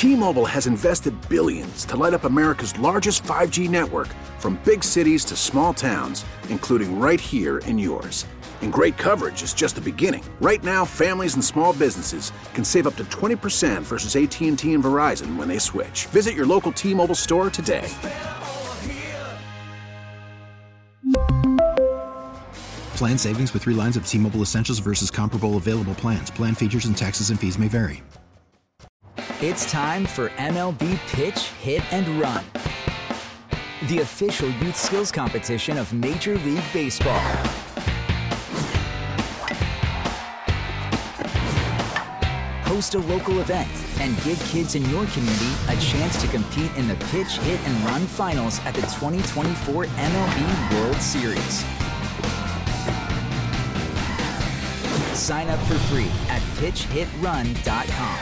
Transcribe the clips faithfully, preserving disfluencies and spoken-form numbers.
T-Mobile has invested billions to light up America's largest five G network, from big cities to small towns, including right here in yours. And great coverage is just the beginning. Right now, families and small businesses can save up to twenty percent versus A T and T and Verizon when they switch. Visit your local T-Mobile store today. Plan savings with three lines of T-Mobile Essentials versus comparable available plans. Plan features and taxes and fees may vary. It's time for M L B Pitch, Hit, and Run, the official youth skills competition of Major League Baseball. Host a local event and give kids in your community a chance to compete in the Pitch, Hit, and Run finals at the twenty twenty-four M L B World Series. Sign up for free at pitch hit run dot com.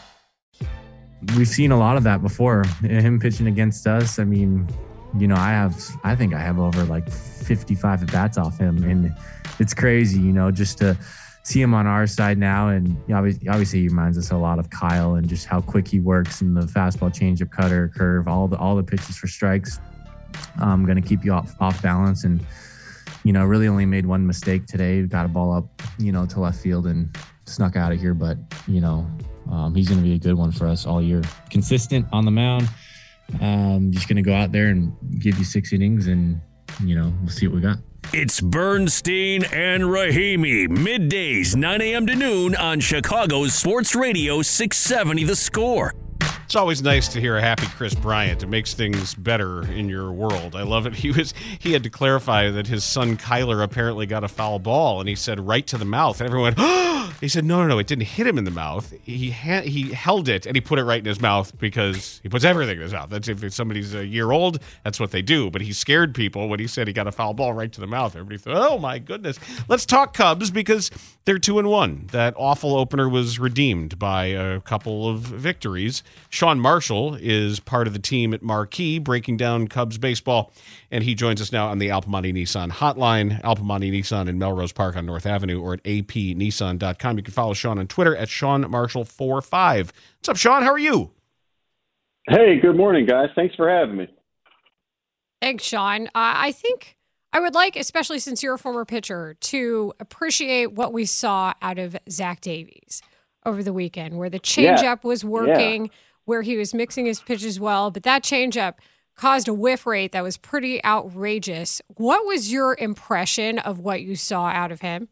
We've seen a lot of that before. Him pitching against us. I mean, you know, I have, I think I have over like fifty-five at bats off him, and it's crazy, you know, just to see him on our side now. And you know, obviously, obviously he reminds us a lot of Kyle and just how quick he works, and the fastball, changeup, cutter, curve, all the all the pitches for strikes. Um, going to keep you off off balance, and you know, really only made one mistake today. Got a ball up, you know, to left field and snuck out of here. But you know, um, he's going to be a good one for us all year. Consistent on the mound. Um, just going to go out there and give you six innings, and you know, we'll see what we got. It's Bernstein and Rahimi, middays, nine a.m. to noon on Chicago's Sports Radio six seventy The Score. It's always nice to hear a happy Chris Bryant. It makes things better in your world. I love it. He was he had to clarify that his son Kyler apparently got a foul ball, and he said right to the mouth. And everyone went, oh! He said, no, no, no, it didn't hit him in the mouth. He ha- he held it, and he put it right in his mouth because he puts everything in his mouth. That's if somebody's a year old, that's what they do. But he scared people when he said he got a foul ball right to the mouth. Everybody thought, oh, my goodness. Let's talk Cubs because they're two and one. That awful opener was redeemed by a couple of victories. Sean Marshall is part of the team at Marquee, breaking down Cubs baseball, and he joins us now on the Al Piemonte Nissan hotline. Al Piemonte Nissan in Melrose Park on North Avenue, or at a p nissan dot com. You can follow Sean on Twitter at Sean Marshall forty-five. What's up, Sean? How are you? Hey, good morning, guys. Thanks for having me. Thanks, Sean. Uh, I think I would like, especially since you're a former pitcher, to appreciate what we saw out of Zach Davies over the weekend, where the changeup yeah. was working, yeah. where he was mixing his pitches well, but that changeup caused a whiff rate that was pretty outrageous. What was your impression of what you saw out of him?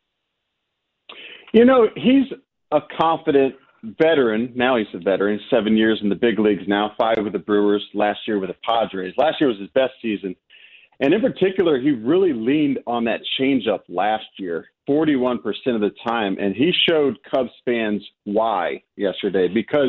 You know, he's a confident veteran. Now he's a veteran, seven years in the big leagues now, five with the Brewers, last year with the Padres. Last year was his best season. And in particular, he really leaned on that changeup last year, forty-one percent of the time. And he showed Cubs fans why yesterday, because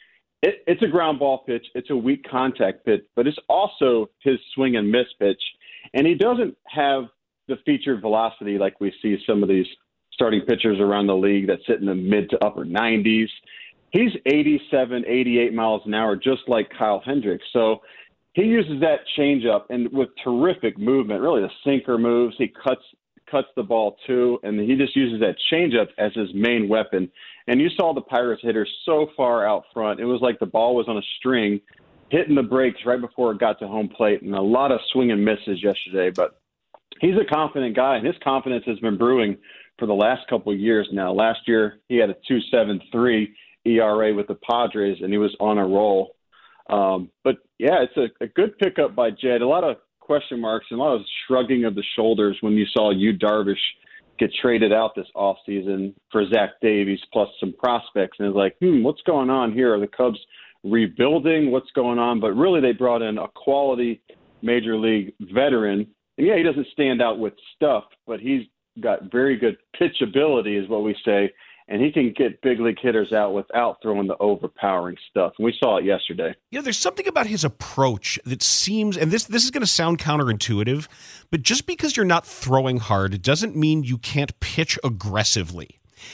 it, it's a ground ball pitch. It's a weak contact pitch, but it's also his swing and miss pitch. And he doesn't have the featured velocity like we see some of these starting pitchers around the league that sit in the mid to upper nineties. He's eighty-seven, eighty-eight miles an hour, just like Kyle Hendricks. So he uses that changeup and with terrific movement, really the sinker moves. He cuts cuts the ball too, and he just uses that changeup as his main weapon. And you saw the Pirates hitters so far out front. It was like the ball was on a string, hitting the brakes right before it got to home plate, and a lot of swing and misses yesterday. But he's a confident guy, and his confidence has been brewing for the last couple of years now. Last year, he had a two point seven three E R A with the Padres, and he was on a roll. Um, but, yeah, it's a, a good pickup by Jed. A lot of question marks and a lot of shrugging of the shoulders when you saw Yu Darvish get traded out this offseason for Zach Davies plus some prospects. And it's like, hmm, what's going on here? Are the Cubs rebuilding? What's going on? But really they brought in a quality major league veteran. And, yeah, he doesn't stand out with stuff, but he's got very good pitch ability is what we say, and he can get big league hitters out without throwing the overpowering stuff. And we saw it yesterday. You know, there's something about his approach that seems, and this this is going to sound counterintuitive, but just because you're not throwing hard doesn't mean you can't pitch aggressively.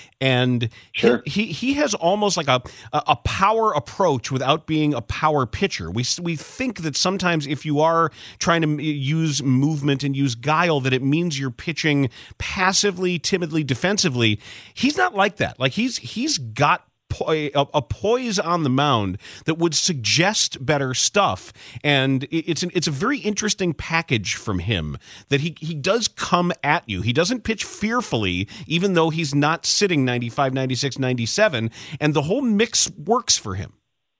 And sure. he, he he has almost like a a power approach without being a power pitcher. We we think that sometimes if you are trying to use movement and use guile, that it means you're pitching passively, timidly, defensively. He's not like that. Like he's he's got po- a, a poise on the mound that would suggest better stuff. And it's an, it's a very interesting package from him that he, he does come at you. He doesn't pitch fearfully, even though he's not sitting ninety-five, ninety-six, ninety-seven, and the whole mix works for him.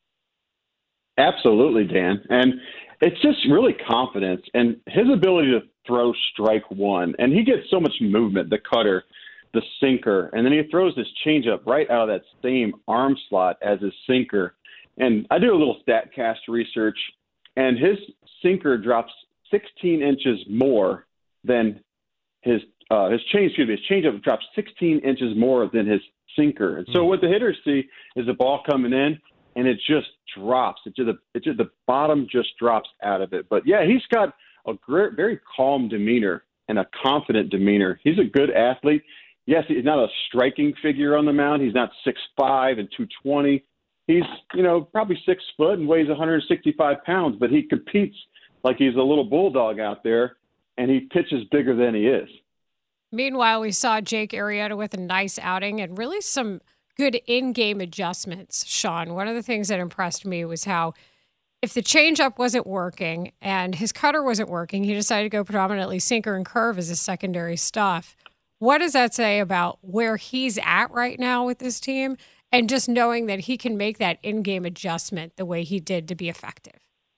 Absolutely, Dan. And it's just really confidence and his ability to throw strike one. And he gets so much movement, the cutter, the sinker, and then he throws this changeup right out of that same arm slot as his sinker. And I do a little StatCast research, and his sinker drops sixteen inches more than his uh, his change. Excuse me, his changeup drops sixteen inches more than his sinker. And so mm-hmm. what the hitters see is the ball coming in, and it just drops. It just, it just the bottom just drops out of it. But yeah, he's got a great, very calm demeanor and a confident demeanor. He's a good athlete. Yes, he's not a striking figure on the mound. He's not six five and two twenty. He's, you know, probably six foot and weighs one hundred sixty-five pounds, but he competes like he's a little bulldog out there, and he pitches bigger than he is. Meanwhile, we saw Jake Arrieta with a nice outing and really some good in-game adjustments, Sean. One of the things that impressed me was how if the changeup wasn't working and his cutter wasn't working, he decided to go predominantly sinker and curve as his secondary stuff. What does that say about where he's at right now with this team and just knowing that he can make that in-game adjustment the way he did to be effective?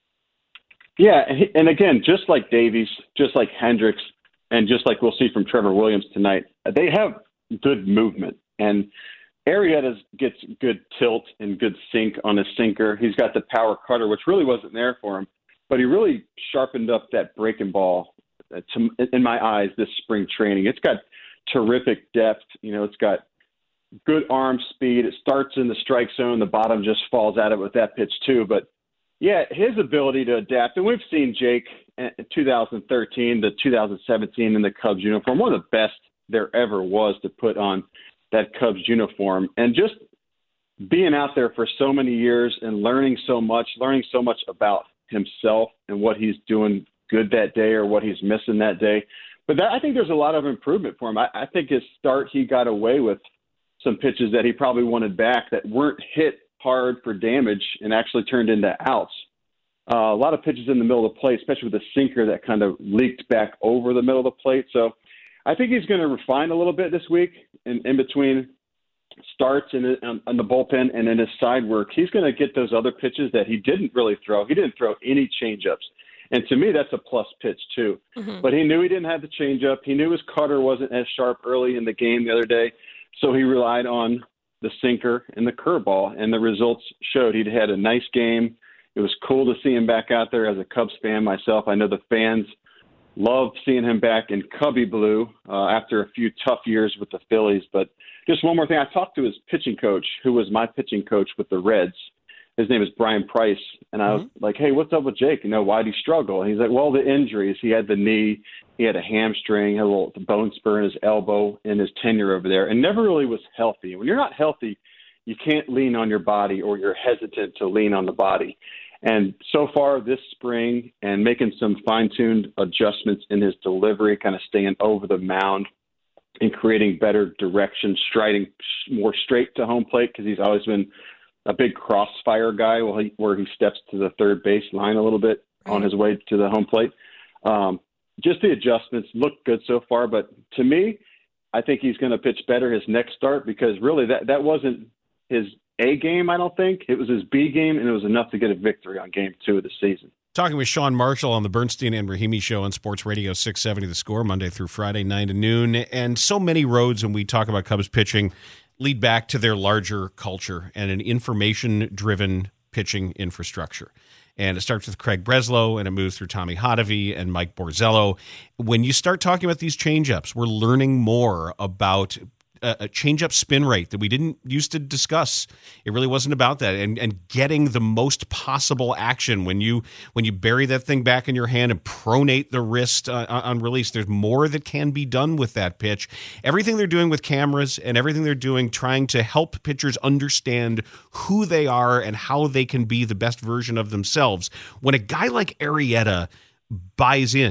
Yeah, and again, just like Davies, just like Hendricks, and just like we'll see from Trevor Williams tonight, they have good movement. And Arrieta gets good tilt and good sink on his sinker. He's got the power cutter, which really wasn't there for him, but he really sharpened up that breaking ball, to, in my eyes, this spring training. It's got terrific depth. You know, it's got good arm speed. It starts in the strike zone. The bottom just falls out of it with that pitch too. But yeah, his ability to adapt, and we've seen Jake in two thousand thirteen to two thousand seventeen in the Cubs uniform, one of the best there ever was to put on that Cubs uniform. And just being out there for so many years and learning so much, learning so much about himself and what he's doing good that day or what he's missing that day. But that, I think there's a lot of improvement for him. I, I think his start, he got away with some pitches that he probably wanted back that weren't hit hard for damage and actually turned into outs. Uh, a lot of pitches in the middle of the plate, especially with the sinker that kind of leaked back over the middle of the plate. So I think he's going to refine a little bit this week in, in between starts and in, in the bullpen and in his side work. He's going to get those other pitches that he didn't really throw. He didn't throw any changeups. And to me, that's a plus pitch too. Mm-hmm. But he knew he didn't have the changeup. He knew his cutter wasn't as sharp early in the game the other day. So he relied on the sinker and the curveball, and the results showed he'd had a nice game. It was cool to see him back out there as a Cubs fan myself. I know the fans loved seeing him back in Cubby blue uh, after a few tough years with the Phillies. But just one more thing. I talked to his pitching coach, who was my pitching coach with the Reds. His name is Brian Price. And I was mm-hmm. like, hey, what's up with Jake? You know, why'd he struggle? And he's like, well, the injuries. He had the knee. He had a hamstring, he had a little bone spur in his elbow in his tenure over there, and never really was healthy. When you're not healthy, you can't lean on your body, or you're hesitant to lean on the body. And so far this spring, and making some fine-tuned adjustments in his delivery, kind of staying over the mound and creating better direction, striding more straight to home plate, because he's always been a big crossfire guy where he, where he steps to the third base line a little bit on his way to the home plate. Um, just the adjustments look good so far, but to me, I think he's going to pitch better his next start, because really that, that wasn't his A game, I don't think. It was his B game, and it was enough to get a victory on game two of the season. Talking with Sean Marshall on the Bernstein and Rahimi Show on Sports Radio six seventy The Score, Monday through Friday, nine to noon. And so many roads when we talk about Cubs pitching lead back to their larger culture and an information-driven pitching infrastructure. And it starts with Craig Breslow, and it moves through Tommy Hotovy and Mike Borzello. When you start talking about these changeups, we're learning more about a, a changeup spin rate that we didn't used to discuss. It really wasn't about that, and and getting the most possible action when you when you bury that thing back in your hand and pronate the wrist uh, on release. There's more that can be done with that pitch. Everything they're doing with cameras and everything they're doing trying to help pitchers understand who they are and how they can be the best version of themselves. When a guy like Arrieta buys in,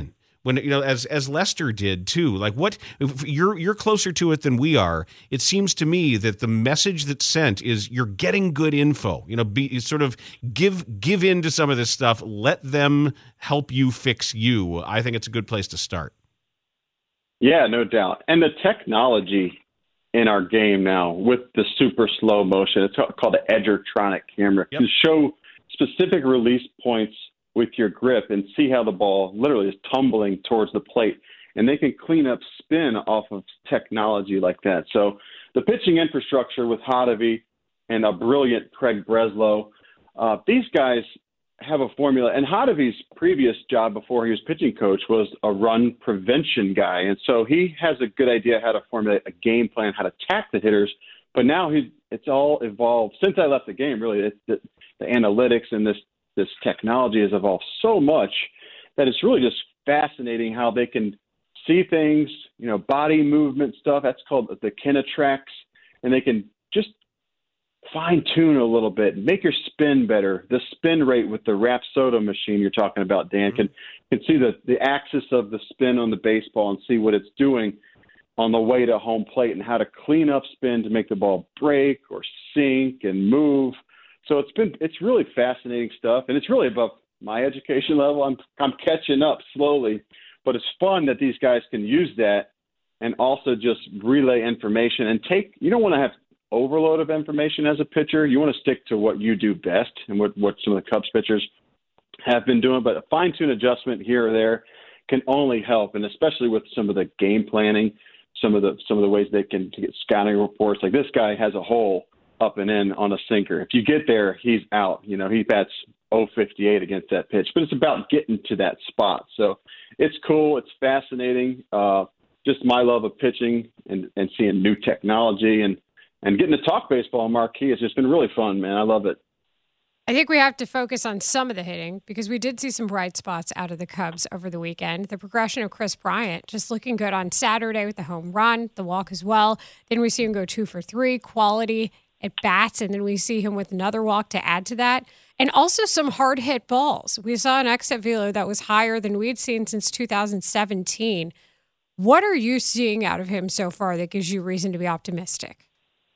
when, you know, as as Lester did too. Like, what if you're you're closer to it than we are. It seems to me that the message that's sent is you're getting good info. You know, be sort of give give in to some of this stuff. Let them help you fix you. I think it's a good place to start. Yeah, no doubt. And the technology in our game now with the super slow motion, it's called the Edgertronic camera, yep. can show specific release points with your grip and see how the ball literally is tumbling towards the plate. And they can clean up spin off of technology like that. So the pitching infrastructure with Hottovy and a brilliant Craig Breslow, uh, these guys have a formula. And Hottovy's previous job before he was pitching coach was a run prevention guy. And so he has a good idea how to formulate a game plan, how to attack the hitters. But now he's, it's all evolved. Since I left the game, really, it, the, the analytics and this this technology has evolved so much that it's really just fascinating how they can see things, you know, body movement stuff. That's called the Kinetrax. And they can just fine tune a little bit, make your spin better. The spin rate with the Rapsodo machine you're talking about, Dan, can, can see the, the axis of the spin on the baseball and see what it's doing on the way to home plate and how to clean up spin to make the ball break or sink and move. So it's been it's really fascinating stuff, and it's really above my education level. I'm I'm catching up slowly, but it's fun that these guys can use that and also just relay information and take. You don't want to have overload of information as a pitcher. You want to stick to what you do best and what what some of the Cubs pitchers have been doing. But a fine tune adjustment here or there can only help, and especially with some of the game planning, some of the some of the ways they can get scouting reports. Like this guy has a hole up and in on a sinker. If you get there, he's out. You know, he bats oh fifty-eight against that pitch. But it's about getting to that spot. So it's cool. It's fascinating. Uh, just my love of pitching and, and seeing new technology and, and getting to talk baseball on Marquee has just been really fun, man. I love it. I think we have to focus on some of the hitting because we did see some bright spots out of the Cubs over the weekend. The progression of Kris Bryant just looking good on Saturday with the home run, the walk as well. Then we see him go two for three, quality at bats, and then we see him with another walk to add to that. And also some hard hit balls. We saw an exit velo that was higher than we'd seen since two thousand seventeen. What are you seeing out of him so far that gives you reason to be optimistic?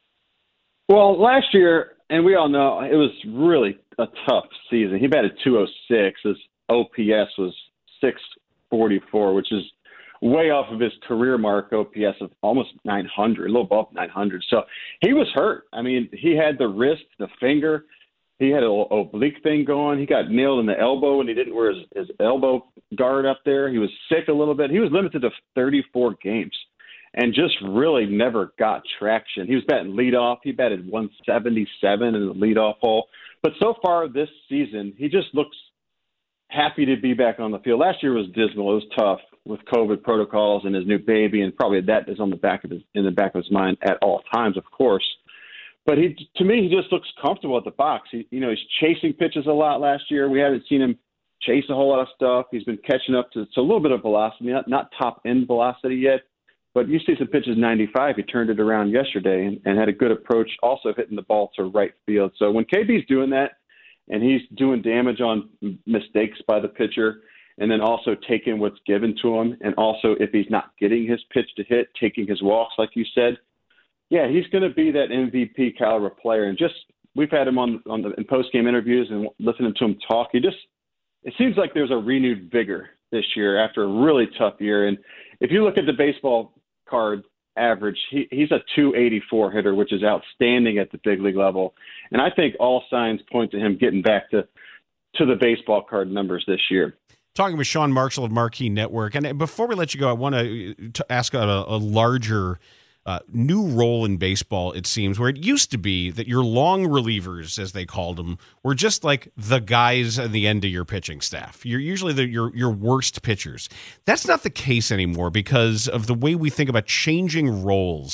Well, last year, and we all know, it was really a tough season. He batted two oh six. His O P S was six forty-four, which is way off of his career mark O P S of almost nine hundred, a little above nine hundred. So he was hurt. I mean, he had the wrist, the finger. He had an oblique thing going. He got nailed in the elbow, and he didn't wear his, his elbow guard up there. He was sick a little bit. He was limited to thirty-four games and just really never got traction. He was batting leadoff. He batted one seventy-seven in the leadoff hole. But so far this season, he just looks happy to be back on the field. Last year was dismal. It was tough with COVID protocols and his new baby, and probably that is on the back of his in the back of his mind at all times, of course. But he, to me, he just looks comfortable at the box. He, you know, he's chasing pitches a lot last year. We haven't seen him chase a whole lot of stuff. He's been catching up to, to a little bit of velocity, not, not top end velocity yet. But you see some pitches ninety-five. He turned it around yesterday and, and had a good approach, also hitting the ball to right field. So when K B's doing that, and he's doing damage on mistakes by the pitcher, and then also taking what's given to him, and also if he's not getting his pitch to hit, taking his walks, like you said, yeah, he's going to be that M V P caliber player. And just we've had him on on the in post game interviews and listening to him talk. He just it seems like there's a renewed vigor this year after a really tough year. And if you look at the baseball card average, he, he's a two eighty-four hitter, which is outstanding at the big league level. And I think all signs point to him getting back to to the baseball card numbers this year. Talking with Sean Marshall of Marquee Network. And before we let you go, I want to ask a, a larger uh, new role in baseball, it seems, where it used to be that your long relievers, as they called them, were just like the guys at the end of your pitching staff. You're usually the, your, your worst pitchers. That's not the case anymore because of the way we think about changing roles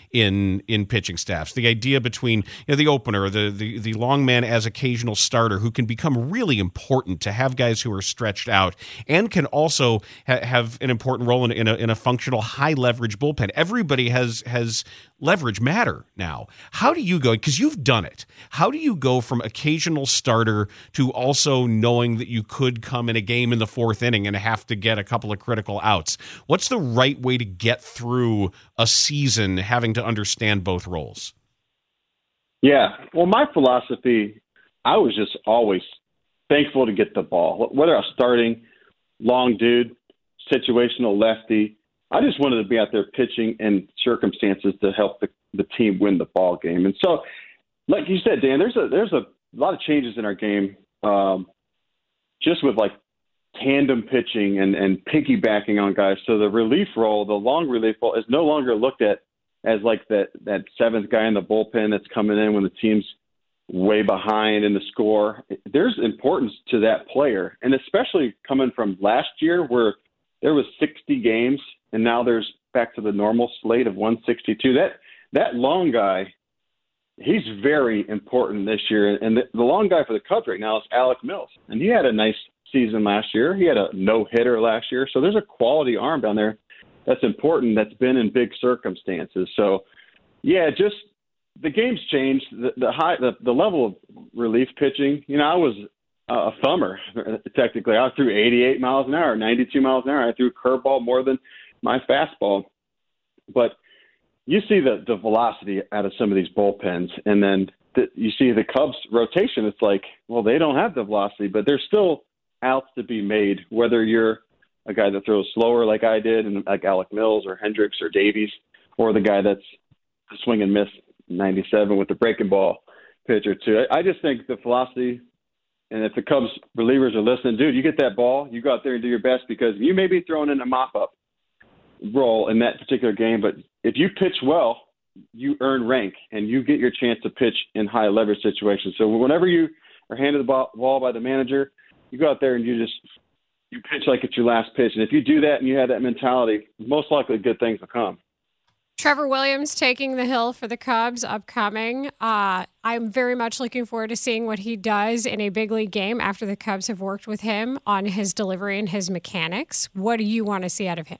in in pitching staffs. The idea between you know, the opener, the, the the long man as occasional starter, who can become really important to have guys who are stretched out and can also ha- have an important role in, in a in a functional high leverage bullpen. Everybody has has leverage matter now. How do you go, because you've done it, how do you go from occasional starter to also knowing that you could come in a game in the fourth inning and have to get a couple of critical outs? What's the right way to get through a season having to understand both roles? Yeah, well, my philosophy, I was just always thankful to get the ball. Whether I was starting, long dude, situational lefty, I just wanted to be out there pitching in circumstances to help the, the team win the ball game. And so, like you said, Dan, there's a there's a lot of changes in our game, um, just with like tandem pitching and, and piggybacking on guys. So the relief role, the long relief role, is no longer looked at as like that that seventh guy in the bullpen that's coming in when the team's way behind in the score. There's importance to that player, and especially coming from last year where there was sixty games, and now there's back to the normal slate of one sixty-two. That that long guy, he's very important this year. And the, the long guy for the Cubs right now is Alec Mills, and he had a nice season last year. He had a no-hitter last year, so there's a quality arm down there that's important, that's been in big circumstances. So, yeah, just the game's changed. The, the high, the, the level of relief pitching. You know, I was a thumber technically. I threw eighty-eight miles an hour, ninety-two miles an hour. I threw curveball more than my fastball. But you see the the velocity out of some of these bullpens, and then the, you see the Cubs rotation. It's like, well, they don't have the velocity, but there's still outs to be made. Whether you're a guy that throws slower like I did, and like Alec Mills or Hendricks or Davies, or the guy that's swing and miss ninety-seven with the breaking ball pitcher too. I just think the velocity, and if the Cubs relievers are listening, dude, you get that ball, you go out there and do your best, because you may be throwing in a mop-up role in that particular game, but if you pitch well, you earn rank and you get your chance to pitch in high leverage situations. So whenever you are handed the ball by the manager, you go out there and you just you pitch like it's your last pitch. And if you do that and you have that mentality, most likely good things will come. Trevor Williams taking the hill for the Cubs upcoming. Uh, I'm very much looking forward to seeing what he does in a big league game after the Cubs have worked with him on his delivery and his mechanics. What do you want to see out of him?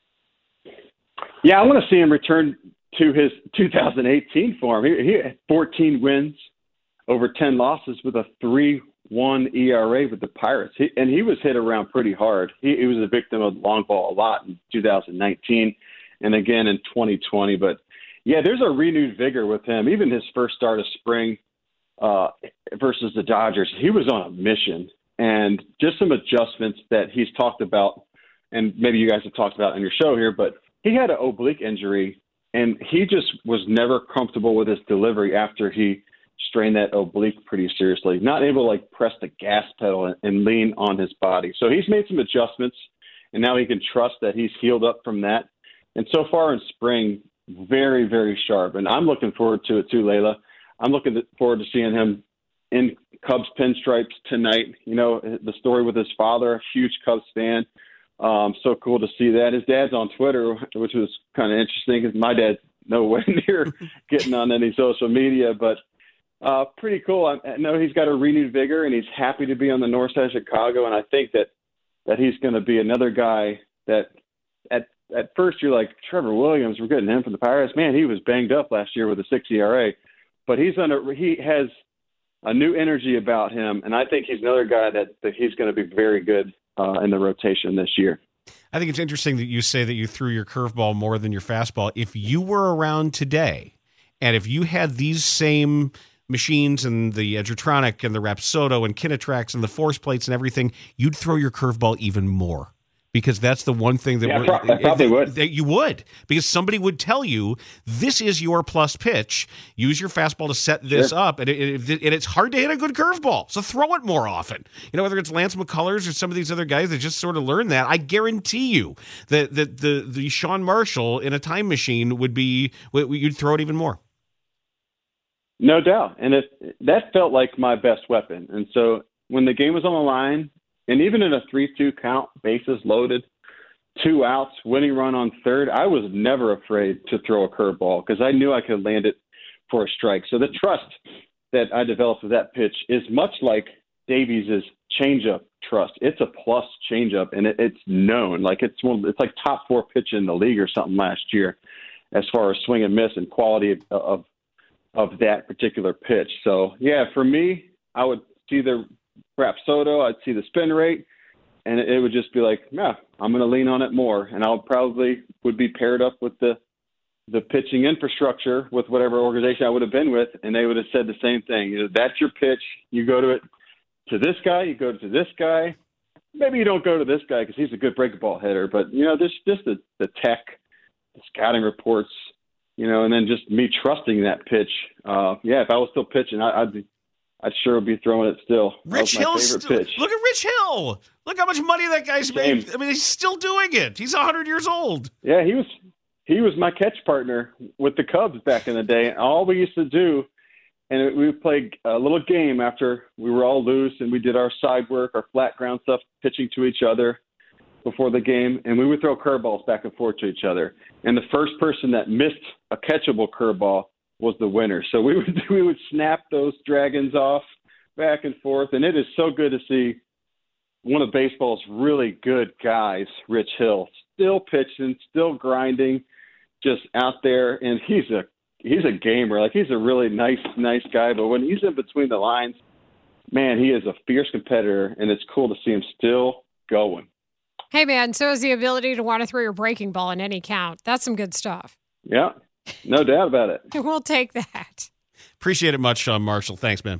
Yeah, I want to see him return to his two thousand eighteen form. He, he had fourteen wins, over ten losses with a three one E R A with the Pirates. He, and he was hit around pretty hard. He, he was a victim of long ball a lot in two thousand nineteen and again in twenty twenty. But, yeah, there's a renewed vigor with him. Even his first start of spring uh, versus the Dodgers, he was on a mission. And just some adjustments that he's talked about, and maybe you guys have talked about on your show here, but he had an oblique injury, and he just was never comfortable with his delivery after he strained that oblique pretty seriously, not able to like press the gas pedal and, and lean on his body. So he's made some adjustments, and now he can trust that he's healed up from that. And so far in spring, very, very sharp. And I'm looking forward to it too, Layla. I'm looking forward to seeing him in Cubs pinstripes tonight. You know, the story with his father, a huge Cubs fan. Um, so cool to see that. His dad's on Twitter, which was kind of interesting because my dad's nowhere near getting on any social media, but uh, pretty cool. I, I know he's got a renewed vigor, and he's happy to be on the north side of Chicago, and I think that, that he's going to be another guy that at at first you're like, Trevor Williams, we're getting him from the Pirates. Man, he was banged up last year with a six E R A, but he's under, he has a new energy about him, and I think he's another guy that, that he's going to be very good Uh, in the rotation this year. I think it's interesting that you say that you threw your curveball more than your fastball. If you were around today, and if you had these same machines and the Edgertronic and the Rapsodo and Kinetrax and the force plates and everything, you'd throw your curveball even more. Because that's the one thing that, yeah, we're, pro- I probably that, would. that you would. Because somebody would tell you, this is your plus pitch. Use your fastball to set this sure. up. And, it, it, and it's hard to hit a good curveball. So throw it more often. You know, whether it's Lance McCullers or some of these other guys that just sort of learn that, I guarantee you that, that the, the Sean Marshall in a time machine would be, you'd throw it even more. No doubt. And it, that felt like my best weapon. And so when the game was on the line, and even in a three two count, bases loaded, two outs, winning run on third, I was never afraid to throw a curveball because I knew I could land it for a strike. So the trust that I developed with that pitch is much like Davies' changeup trust. It's a plus changeup, and it, it's known. Like it's one, it's like top four pitch in the league or something last year, as far as swing and miss and quality of of, of that particular pitch. So yeah, for me, I would see the Rapsodo, I'd see the spin rate, and it, it would just be like, yeah, I'm going to lean on it more, and I'll probably would be paired up with the the pitching infrastructure with whatever organization I would have been with, and they would have said the same thing. You know, that's your pitch. You go to it. To this guy, you go to this guy. Maybe you don't go to this guy because he's a good breaking ball hitter. But, you know, there's just the, the tech, the scouting reports, you know, and then just me trusting that pitch. Uh, yeah, if I was still pitching, I, I'd be, I'd sure be throwing it still. Rich Hill's still, pitch. Look at Rich Hill. Look how much money that guy's Same. made. I mean, he's still doing it. He's one hundred years old. Yeah, he was he was my catch partner with the Cubs back in the day. And all we used to do, and we played a little game after we were all loose, and we did our side work, our flat ground stuff, pitching to each other before the game, and we would throw curveballs back and forth to each other. And the first person that missed a catchable curveball was the winner. So we would we would snap those dragons off back and forth, and it is so good to see one of baseball's really good guys, Rich Hill, still pitching, still grinding, just out there, and he's a He's a gamer. Like, he's a really nice, nice guy. But when he's in between the lines, man, he is a fierce competitor, and it's cool to see him still going. Hey, man, so is the ability to want to throw your breaking ball in any count. That's some good stuff. Yeah, no doubt about it. We'll take that. Appreciate it much, Sean Marshall. Thanks, man.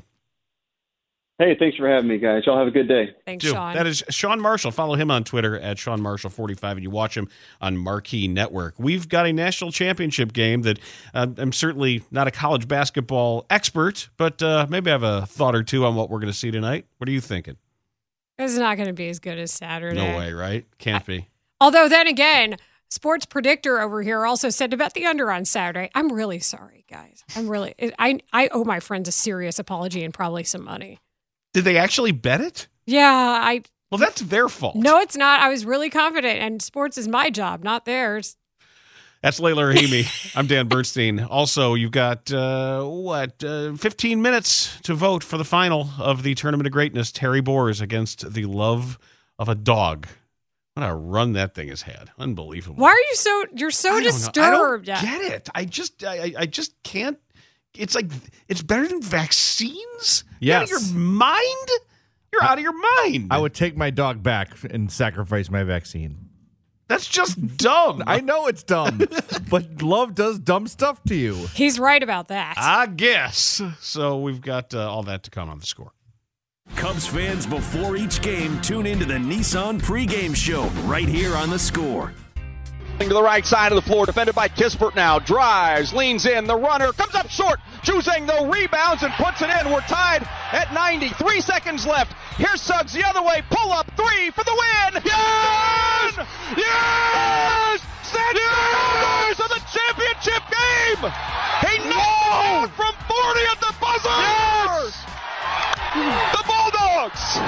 Hey, thanks for having me, guys. Y'all have a good day. Thanks, Too. Sean. That is Sean Marshall. Follow him on Twitter at Sean Marshall forty-five, and you watch him on Marquee Network. We've got a national championship game that uh, I'm certainly not a college basketball expert, but uh, maybe I have a thought or two on what we're going to see tonight. What are you thinking? It's not going to be as good as Saturday. No way, right? Can't I, be. Although then again, sports predictor over here also said to bet the under on Saturday. I'm really sorry, guys. I'm really I I owe my friends a serious apology and probably some money. Did they actually bet it? Yeah, I. Well, that's their fault. No, it's not. I was really confident, and sports is my job, not theirs. That's Layla Rahimi. I'm Dan Bernstein. Also, you've got, uh, what, uh, fifteen minutes to vote for the final of the Tournament of Greatness, Terry Boers against the Love of a Dog. What a run that thing has had. Unbelievable. Why are you so, you're so I disturbed? I don't get it. I just, I, I just can't. It's like, it's better than vaccines? Yes. You're out of your mind? You're out of your mind. I would take my dog back and sacrifice my vaccine. That's just dumb. I know it's dumb, but love does dumb stuff to you. He's right about that. I guess. So we've got uh, all that to come on The Score. Cubs fans, before each game, tune into the Nissan pregame show right here on The Score. To the right side of the floor, defended by Kispert now. Drives, leans in, the runner comes up short. Juzang though rebounds and puts it in. We're tied at ninety. Three seconds left. Here's Suggs the other way. Pull up three for the win. Yes! Yes! San Diego to the championship game. He knocked it from forty at the buzzer. Yes! The Bulldogs.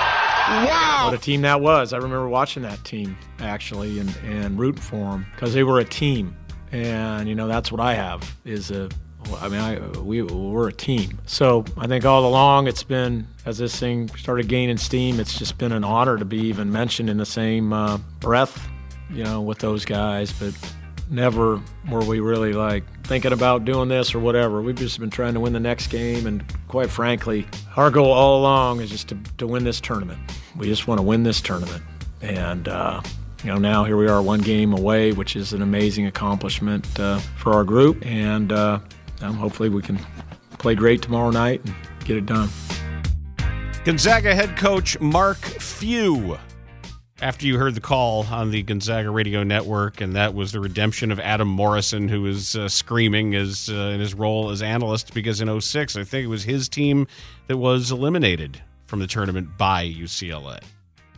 Wow. What a team that was. I remember watching that team, actually, and, and rooting for them because they were a team. And, you know, that's what I have is a, I mean, I, we, we're a team. So I think all along it's been, as this thing started gaining steam, it's just been an honor to be even mentioned in the same uh, breath, you know, with those guys. But never were we really like thinking about doing this or whatever. We've just been trying to win the next game, and quite frankly, our goal all along is just to, to win this tournament. We just want to win this tournament. And, uh, you know, now here we are one game away, which is an amazing accomplishment uh, for our group. And uh, um, hopefully we can play great tomorrow night and get it done. Gonzaga head coach Mark Few. After you heard the call on the Gonzaga radio network, and that was the redemption of Adam Morrison, who was uh, screaming as, uh, in his role as analyst, because in oh six, I think it was his team that was eliminated from the tournament by U C L A.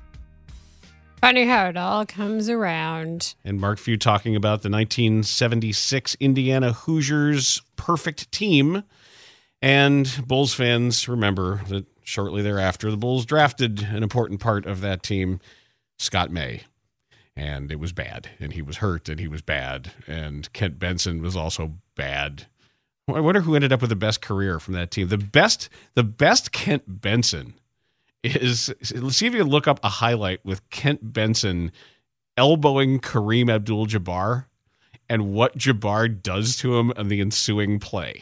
Funny how it all comes around. And Mark Few talking about the nineteen seventy-six Indiana Hoosiers perfect team. And Bulls fans remember that shortly thereafter, the Bulls drafted an important part of that team, Scott May. and it was bad, and he was hurt, and he was bad, and Kent Benson was also bad. I wonder who ended up with the best career from that team. The best, the best Kent Benson is, let's see if you can look up a highlight with Kent Benson elbowing Kareem Abdul-Jabbar and what Jabbar does to him on the ensuing play.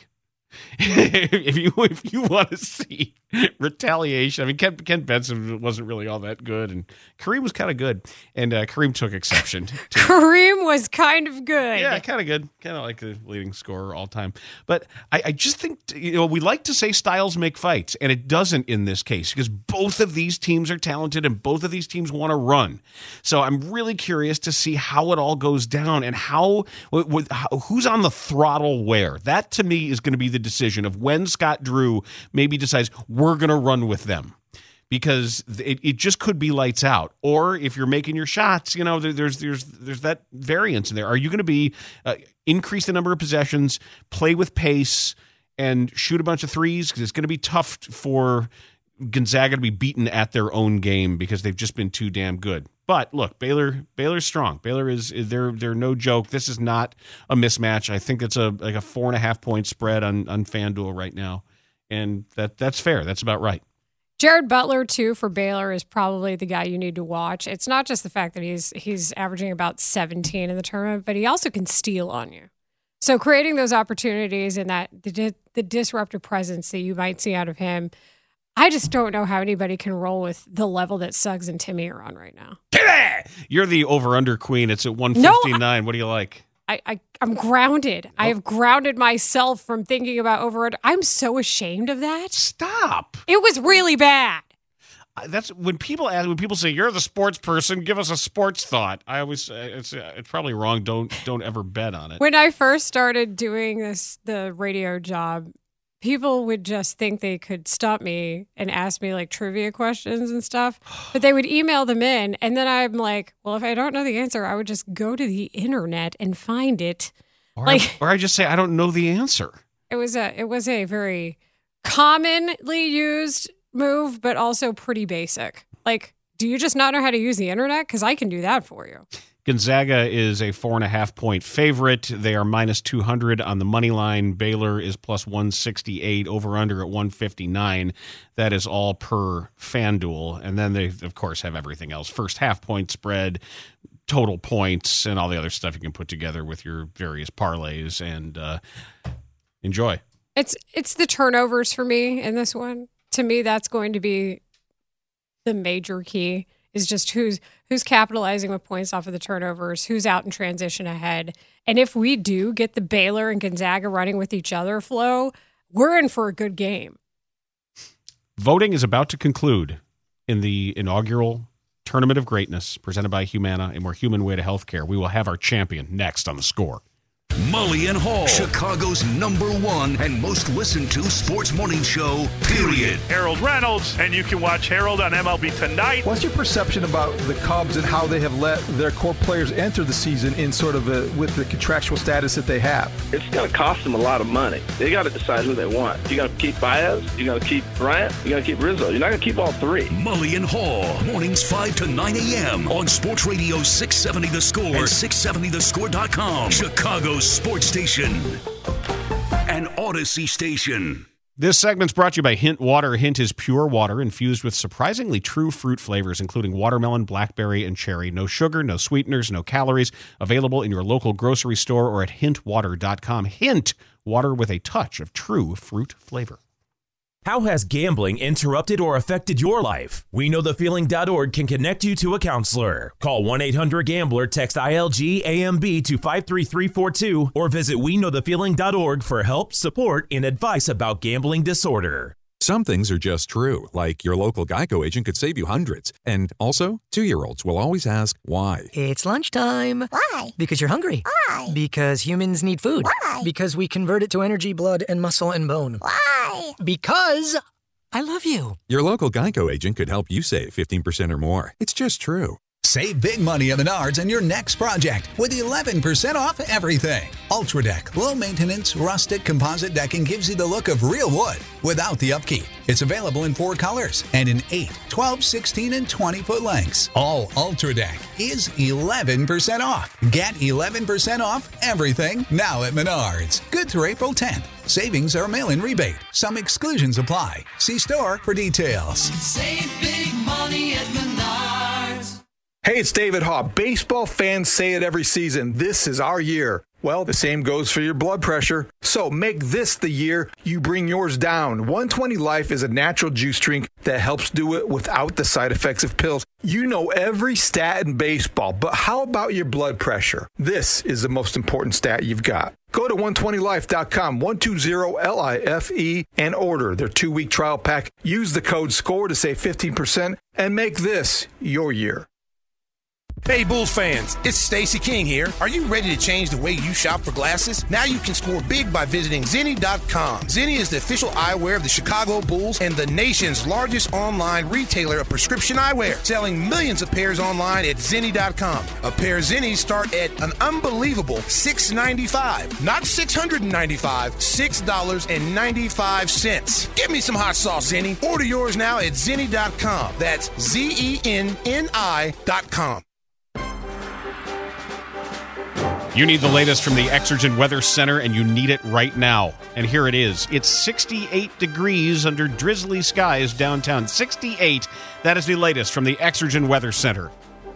if you if you want to see retaliation, I mean, Kent, Kent Benson wasn't really all that good, and Kareem was kind of good, and uh, Kareem took exception to Kareem was kind of good. Yeah, kind of good. Kind of like the leading scorer all time. But I, I just think, you know, we like to say styles make fights, and it doesn't in this case because both of these teams are talented and both of these teams want to run. So I'm really curious to see how it all goes down and how, with, how who's on the throttle where. That to me is going to be the decision of when Scott Drew maybe decides we're going to run with them. Because it, it just could be lights out, or if you're making your shots, you know, there, there's there's there's that variance in there. Are you going to be uh, increase the number of possessions, play with pace, and shoot a bunch of threes? Because it's going to be tough for Gonzaga to be beaten at their own game because they've just been too damn good. But look, Baylor Baylor's strong. Baylor is, is they're they're no joke. This is not a mismatch. I think it's a like a four and a half point spread on on FanDuel right now, and that that's fair. That's about right. Jared Butler, too, for Baylor is probably the guy you need to watch. It's not just the fact that he's he's averaging about seventeen in the tournament, but he also can steal on you. So creating those opportunities and that the, the disruptive presence that you might see out of him, I just don't know how anybody can roll with the level that Suggs and Timmy are on right now. You're the over-under queen. It's at one fifty-nine. No, I, what do you like? I, I, I'm grounded. Oh. I have grounded myself from thinking about over. I'm so ashamed of that. Stop. It was really bad. That's when people ask, when people say you're the sports person, give us a sports thought. I always, it's, it's probably wrong. Don't, don't ever bet on it. When I first started doing this, the radio job, people would just think they could stop me and ask me like trivia questions and stuff, but they would email them in. And then I'm like, well, if I don't know the answer, I would just go to the internet and find it. Or, like, I, or I just say, I don't know the answer. It was a, it was a very commonly used move, but also pretty basic. Like, do you just not know how to use the internet? Because I can do that for you. Gonzaga is a four and a half point favorite. They are minus two hundred on the money line. Baylor is plus one sixty-eight, over under at one fifty-nine. That is all per FanDuel. And then they, of course, have everything else. First half point spread, total points, and all the other stuff you can put together with your various parlays and uh, enjoy. It's, it's the turnovers for me in this one. To me, that's going to be the major key. Is just who's who's capitalizing with points off of the turnovers, who's out in transition ahead. And if we do get the Baylor and Gonzaga running with each other flow, we're in for a good game. Voting is about to conclude in the inaugural Tournament of Greatness presented by Humana, a more human way to healthcare. We will have our champion next on The Score. Mully and Hall, Chicago's number one and most listened to sports morning show, period. Harold Reynolds, and you can watch Harold on M L B Tonight. What's your perception about the Cubs and how they have let their core players enter the season in sort of a, with the contractual status that they have? It's going to cost them a lot of money. They got to decide who they want. You're going to keep Baez, you're going to keep Bryant, you're going to keep Rizzo. You're not going to keep all three. Mully and Hall, mornings five to nine a.m. on Sports Radio six seventy The Score and six seventy the score dot com. Chicago's sports station, an Odyssey station. This segment's brought to you by Hint Water. Hint is pure water infused with surprisingly true fruit flavors, including watermelon, blackberry, and cherry. No sugar, no sweeteners, no calories. Available in your local grocery store or at hint water dot com. Hint, water with a touch of true fruit flavor. How has gambling interrupted or affected your life? we know the feeling dot org can connect you to a counselor. Call one eight hundred gambler, text I L G A M B to five three three four two, or visit we know the feeling dot org for help, support, and advice about gambling disorder. Some things are just true, like your local Geico agent could save you hundreds. And also, two-year-olds will always ask why. It's lunchtime. Why? Because you're hungry. Why? Because humans need food. Why? Because we convert it to energy, blood, and muscle and bone. Why? Because I love you. Your local Geico agent could help you save fifteen percent or more. It's just true. Save big money at Menards on your next project with eleven percent off everything. UltraDeck low-maintenance rustic composite decking gives you the look of real wood without the upkeep. It's available in four colors and in eight, twelve, sixteen, and twenty-foot lengths. All UltraDeck is eleven percent off. Get eleven percent off everything now at Menards. Good through April tenth. Savings are mail-in rebate. Some exclusions apply. See store for details. Save big money at Menards. Hey, it's David Haw. Baseball fans say it every season. This is our year. Well, the same goes for your blood pressure. So make this the year you bring yours down. one twenty Life is a natural juice drink that helps do it without the side effects of pills. You know every stat in baseball, but how about your blood pressure? This is the most important stat you've got. Go to one twenty life dot com, one twenty L I F E, and order their two-week trial pack. Use the code SCORE to save fifteen percent and make this your year. Hey Bulls fans, it's Stacey King here. Are you ready to change the way you shop for glasses? Now you can score big by visiting Zenni dot com. Zenni is the official eyewear of the Chicago Bulls and the nation's largest online retailer of prescription eyewear, selling millions of pairs online at Zenni dot com. A pair of Zennis start at an unbelievable six dollars and ninety-five cents. Not six hundred ninety-five dollars, six dollars and ninety-five cents. Give me some hot sauce, Zenni. Order yours now at Zenni dot com. That's Z E N N I dot com. You need the latest from the Exergen Weather Center, and you need it right now. And here it is. It's sixty-eight degrees under drizzly skies downtown. sixty-eight. That is the latest from the Exergen Weather Center.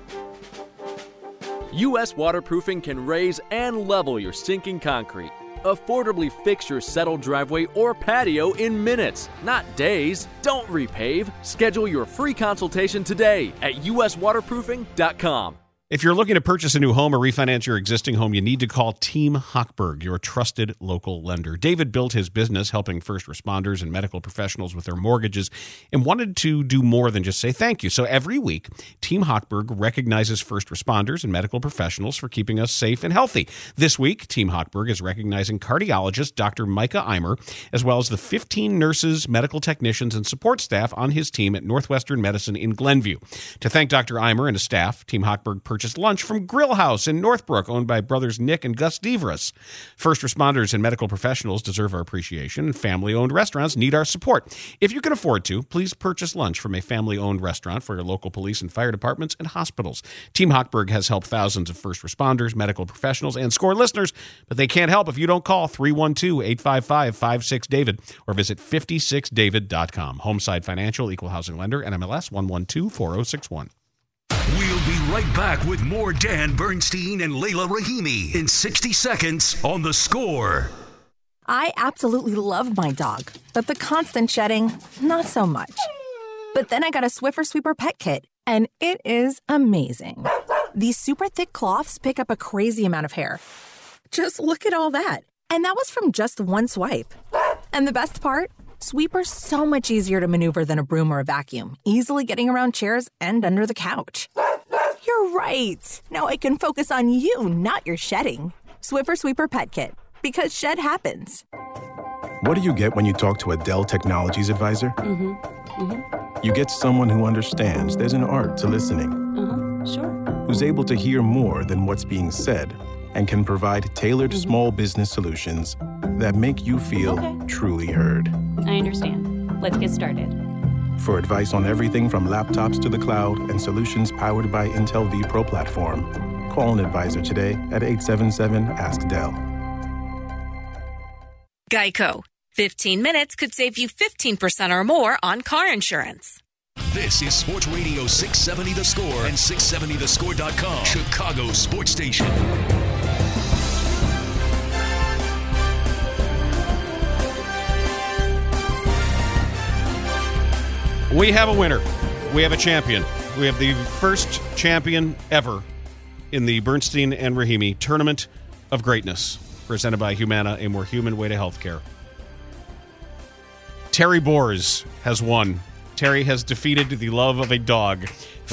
U S Waterproofing can raise and level your sinking concrete. Affordably fix your settled driveway or patio in minutes, not days. Don't repave. Schedule your free consultation today at U S waterproofing dot com. If you're looking to purchase a new home or refinance your existing home, you need to call Team Hochberg, your trusted local lender. David built his business helping first responders and medical professionals with their mortgages and wanted to do more than just say thank you. So every week, Team Hochberg recognizes first responders and medical professionals for keeping us safe and healthy. This week, Team Hochberg is recognizing cardiologist Doctor Micah Eimer, as well as the fifteen nurses, medical technicians, and support staff on his team at Northwestern Medicine in Glenview. To thank Doctor Eimer and his staff, Team Hochberg purchased lunch from Grill House in Northbrook, owned by brothers Nick and Gus Devras. First responders and medical professionals deserve our appreciation, and family-owned restaurants need our support. If you can afford to, please purchase lunch from a family-owned restaurant for your local police and fire departments and hospitals. Team Hochberg has helped thousands of first responders, medical professionals, and SCORE listeners, but they can't help if you don't call three one two, eight five five, five six David or visit five six david dot com. Homeside Financial, Equal Housing Lender, N M L S one one two four zero six one. We'll be right back with more Dan Bernstein and Layla Rahimi in sixty seconds on The Score. I absolutely love my dog, but the constant shedding, not so much. But then I got a Swiffer Sweeper Pet Kit, and it is amazing. These super thick cloths pick up a crazy amount of hair. Just look at all that. And that was from just one swipe. And the best part? Sweeper's so much easier to maneuver than a broom or a vacuum, easily getting around chairs and under the couch. You're right. Now I can focus on you, not your shedding. Swiffer Sweeper Pet Kit, because shed happens. What do you get when you talk to a Dell Technologies advisor? Mm-hmm. Mm-hmm. You get someone who understands there's an art to listening. Uh-huh. Sure. Who's able to hear more than what's being said and can provide tailored Mm-hmm. small business solutions that make you feel Okay. truly heard. I understand. Let's get started. For advice on everything from laptops to the cloud and solutions powered by Intel vPro platform, call an advisor today at eight seven seven, ask Dell. Geico. fifteen minutes could save you fifteen percent or more on car insurance. This is Sports Radio six seventy The Score and six seventy the score dot com, Chicago's sports station. We have a winner. We have a champion. We have the first champion ever in the Bernstein and Rahimi Tournament of Greatness, presented by Humana, a more human way to healthcare. Terry Boers has won. Terry has defeated the love of a dog.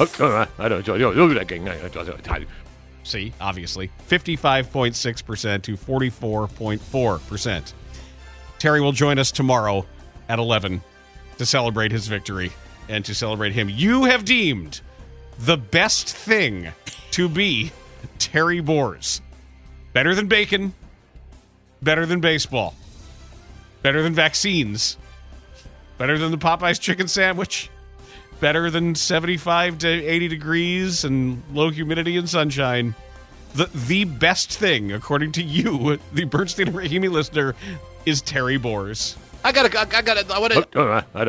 See, obviously. fifty-five point six percent to forty-four point four percent. Terry will join us tomorrow at eleven to celebrate his victory and to celebrate him. You have deemed the best thing to be Terry Boers. Better than bacon. Better than baseball. Better than vaccines. Better than the Popeyes chicken sandwich. Better than seventy-five to eighty degrees and low humidity and sunshine. The the best thing, according to you, the Bernstein and Rahimi listener, is Terry Boers. I gotta, I gotta, I wanna. I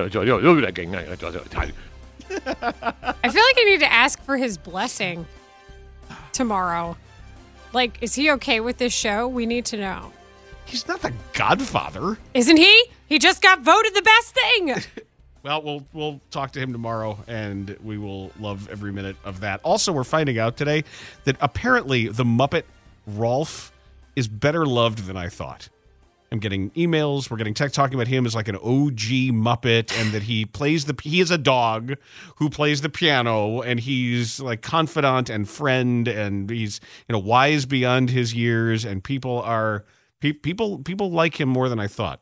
feel like I need to ask for his blessing tomorrow. Like, is he okay with this show? We need to know. He's not the Godfather. Isn't he? He just got voted the best thing. Well, we'll we'll talk to him tomorrow, and we will love every minute of that. Also, we're finding out today that apparently the Muppet Rolf is better loved than I thought. I'm getting emails. We're getting text talking about him as like an O G Muppet, and that he plays the he is a dog who plays the piano, and he's like confidant and friend, and he's you know wise beyond his years, and people are pe- people people like him more than I thought.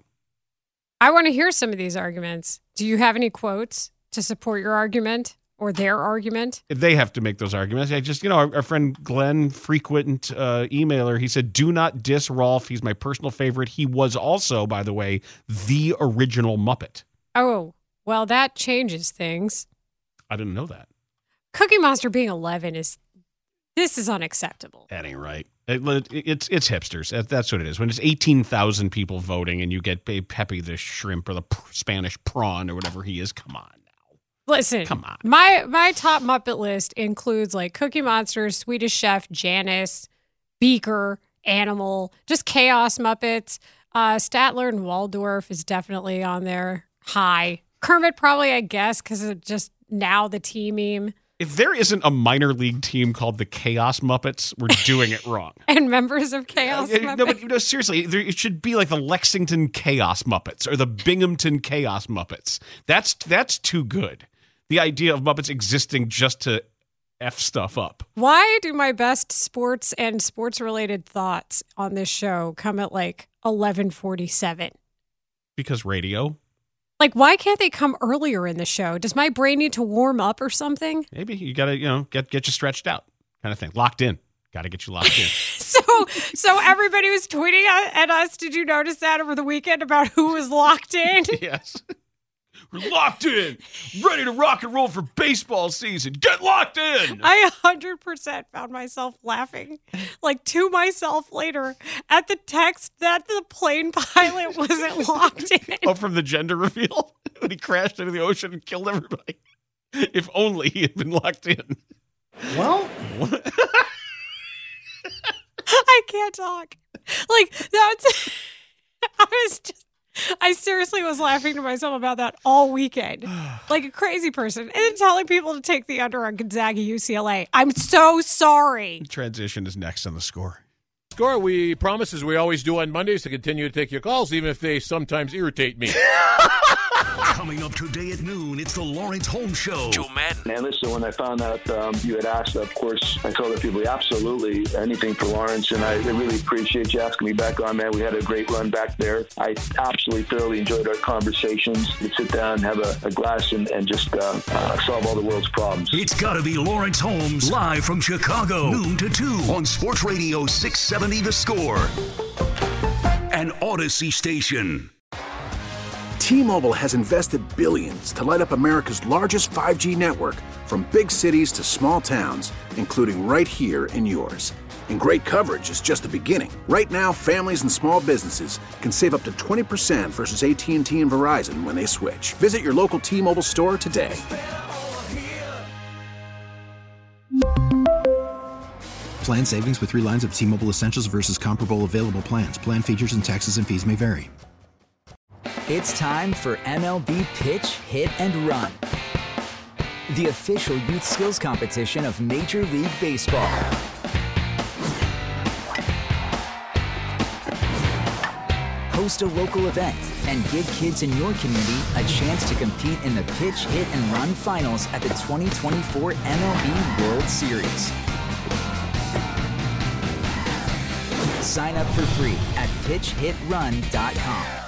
I want to hear some of these arguments. Do you have any quotes to support your argument or their argument? They have to make those arguments. I just, you know, our, our friend Glenn, frequent uh, emailer, he said, do not diss Rolf. He's my personal favorite. He was also, by the way, the original Muppet. Oh, well, that changes things. I didn't know that. Cookie Monster being eleven is, this is unacceptable. That ain't right. It, it, it's it's hipsters. That, that's what it is. When it's eighteen thousand people voting and you get Pepe the shrimp or the pr- Spanish prawn or whatever he is, come on now. Listen, come on. My my top Muppet list includes like Cookie Monster, Swedish Chef, Janice, Beaker, Animal, just Chaos Muppets. Uh, Statler and Waldorf is definitely on there high. Kermit probably, I guess, because of just now the T meme. If there isn't a minor league team called the Chaos Muppets, we're doing it wrong. And members of Chaos uh, Muppets. No, but no, seriously, there, it should be like the Lexington Chaos Muppets or the Binghamton Chaos Muppets. That's that's too good. The idea of Muppets existing just to F stuff up. Why do my best sports and sports-related thoughts on this show come at like eleven forty-seven? Because radio. Like, why can't they come earlier in the show? Does my brain need to warm up or something? Maybe you got to, you know, get get you stretched out kind of thing. Locked in. Got to get you locked in. so so everybody was tweeting at us. Did you notice that over the weekend about who was locked in? Yes. We're locked in. Ready to rock and roll for baseball season. Get locked in. I one hundred percent found myself laughing, like to myself later, at the text that the plane pilot wasn't locked in. Oh, from the gender reveal? When he crashed into the ocean and killed everybody. If only he had been locked in. Well, I can't talk. Like, that's... I was just... I seriously was laughing to myself about that all weekend, like a crazy person, and then telling people to take the under on Gonzaga U C L A. I'm so sorry. Transition is next on the Score. Score, we promise, as we always do on Mondays, to continue to take your calls, even if they sometimes irritate me. Coming up today at noon, it's the Lawrence Holmes Show. Joe Madden. And listen, when I found out um, you had asked, of course, I told the people, absolutely, anything for Lawrence, and I really appreciate you asking me back on, man. We had a great run back there. I absolutely thoroughly enjoyed our conversations. We'd sit down, have a, a glass, and, and just uh, uh, solve all the world's problems. It's got to be Lawrence Holmes, live from Chicago, noon to two on Sports Radio six seventy The Score, an Odyssey station. T-Mobile has invested billions to light up America's largest five G network, from big cities to small towns, including right here in yours. And great coverage is just the beginning. Right now, families and small businesses can save up to twenty percent versus A T and T and Verizon when they switch. Visit your local T-Mobile store today. Plan savings with three lines of T-Mobile Essentials versus comparable available plans. Plan features and taxes and fees may vary. It's time for M L B Pitch, Hit, and Run, the official youth skills competition of Major League Baseball. Host a local event and give kids in your community a chance to compete in the Pitch, Hit, and Run finals at the twenty twenty-four M L B World Series. Sign up for free at pitch hit run dot com.